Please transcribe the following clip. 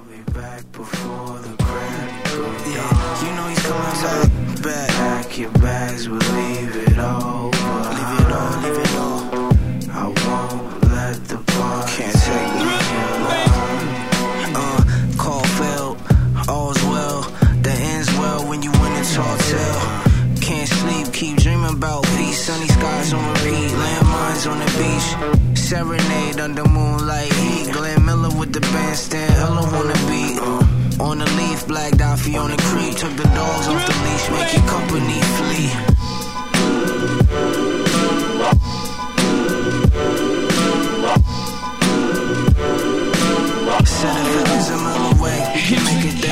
be back before the crack goes down. You know he's coming back. Pack your bags, we'll leave it all behind. Leave it all. I won't let the party Can't take me alive. Call failed, all's well. That ends well when you win a tall tale. Can't sleep, keep dreaming about peace. Sunny skies on repeat, landmines on the beach. Serenade under moonlight heat. Glenn Miller with the bandstand, hello on the beat. On the leaf, Black Daffy on the creek. Took the dogs off the leash, make your company flee. Seven figures a mile away, we can make it